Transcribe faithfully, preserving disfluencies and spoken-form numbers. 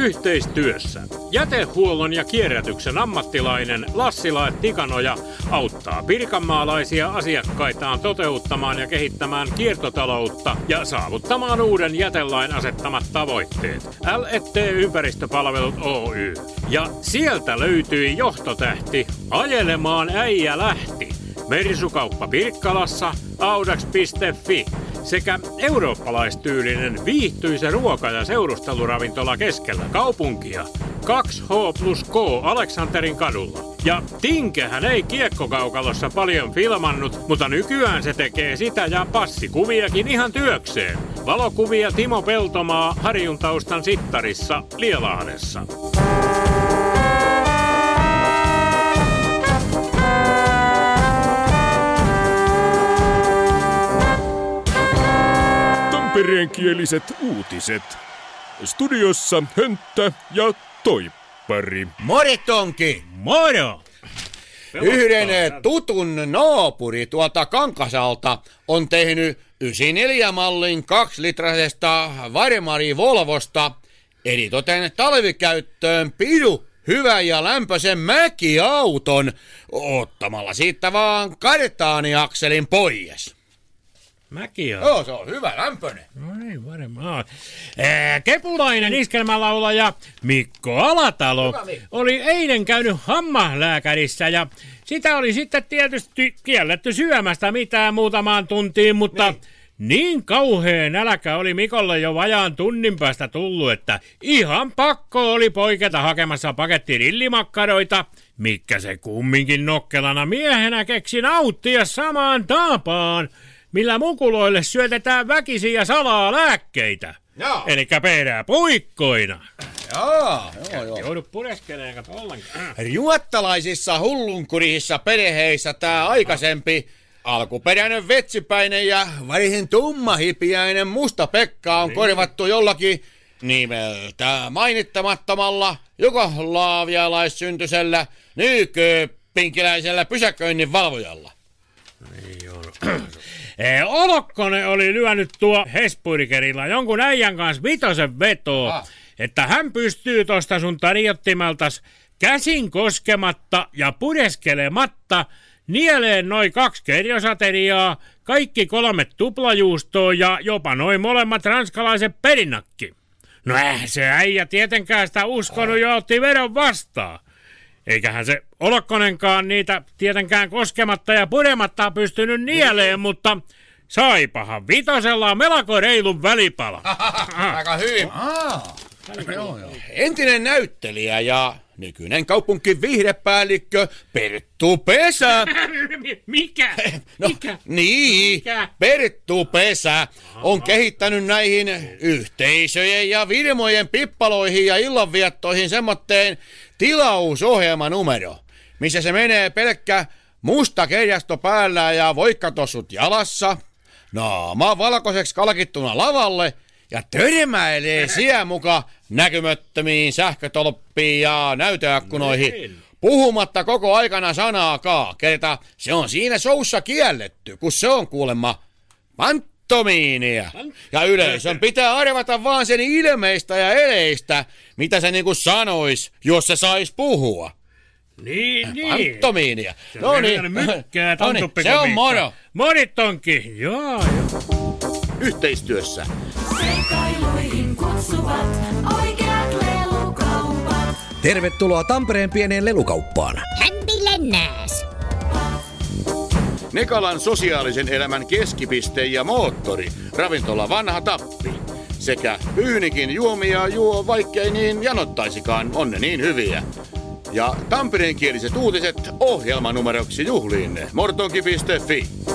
Yhteistyössä jätehuollon ja kierrätyksen ammattilainen Lassila et Tikanoja auttaa pirkanmaalaisia asiakkaitaan toteuttamaan ja kehittämään kiertotaloutta ja saavuttamaan uuden jätelain asettamat tavoitteet. L et T Ympäristöpalvelut Oy. Ja sieltä löytyi johtotähti Ajelemaan äijä lähti. Mersukauppa Pirkkalassa, audax piste fi sekä eurooppalaistyylinen viihtyisä ruoka- ja seurusteluravintola keskellä kaupunkia. kaksi H plus K Aleksanterin kadulla. Ja Tinkehän ei Kiekkokaukalossa paljon filmannut, mutta nykyään se tekee sitä ja passikuviakin ihan työkseen. Valokuvia Timo Peltomaa Harjun taustan sittarissa Lielahdessa. Tampereenkieliset uutiset. Studiossa Hönttä ja Toippari. Moritonki! Moro! Yhden tutun naapuri tuolta Kankasalta on tehnyt yhdeksänkymmentäneljä-mallin kaksilitrasesta Varmari Volvosta eritoten talvikäyttöön pidu hyvän ja lämpöisen mäkiauton ottamalla siitä vaan kartaaniakselin pois. Mäki on. Joo, se on hyvä lämpöinen. No niin, varmaan. Ää, kepulainen iskelmälaulaja Mikko Alatalo oli eilen käynyt hammaslääkärissä ja sitä oli sitten tietysti kielletty syömästä mitään muutamaan tuntiin, mutta niin, niin kauhea nälkä oli Mikolle jo vajaan tunnin päästä tullut, että ihan pakko oli poiketa hakemassa paketti rillimakkaroita, mikä se kumminkin nokkelana miehenä keksi nauttia samaan tapaan, millä mukuloille syötetään väkisin ja salaa lääkkeitä. Joo. Elikkä perää puikkoina. Joo, joo, joo. Joudu pureskeleen ollenkaan. Ruottalaisissa hullunkurissa perheissä tää aikaisempi alkuperäinen vetsipäinen ja varsin tummahipiäinen Musta Pekka on niin korvattu jollakin nimeltä mainittamattomalla jugoslaavialaissyntyisellä nykypinkiläisellä pysäköinnin valvojalla. Niin on. Olokkonen oli lyönyt tuo Hesburgerilla jonkun äijän kanssa vitosen vetoa, ah. että hän pystyy tosta sun tarjottimeltas käsin koskematta ja pureskelematta nieleen noin kaksi kerjosateriaa, kaikki kolme tuplajuustoa ja jopa noin molemmat ranskalaiset perinnakki. No äh, se äijä tietenkään sitä uskonut ja otti vedon vastaan. Eiköhän se Olokkonenkaan niitä tietenkään koskematta ja purematta pystynyt nieleen, mutta saipahan vitosella melko reilun välipala. Aika hyvin. Aa, joo, joo. Entinen näyttelijä ja nykyinen kaupunkin viihdepäällikkö Perttu Pesä. Mikä? No, Mikä? Niin, Mikä? Perttu Pesä on kehittänyt näihin yhteisöjen ja firmojen pippaloihin ja illanviettoihin semmoitteen tilausohjelmanumero, missä se menee pelkkä musta kerjasto päällä ja voikkatossut jalassa, naama valkoiseksi kalkittuna lavalle ja törmäilee siellä muka näkymättömiin sähkötolppiin ja näytöakkunoihin, puhumatta koko aikana sanaakaan, kerta se on siinä showssa kielletty, kun se on kuulemma pantomiinia. Ja yleisön pitää arvata vaan sen ilmeistä ja eleistä, mitä se niinku sanois, jos se sais puhua. Niin, niin. Pantomiinia. Se no niin, mykkää, no niin, se on moro. Moritonki, joo, joo. Yhteistyössä Seikailuihin kutsuvat oikeat lelukaupat. Tervetuloa Tampereen pieneen lelukauppaan. Hämpilennääs. Nekalan sosiaalisen elämän keskipiste ja moottori, ravintola Vanha Tappi. Sekä Pyynikin juomia juo, vaikkei niin janottaisikaan, on ne niin hyviä. Ja tampereenkieliset uutiset ohjelmanumeroksi juhliin mortonki piste fi.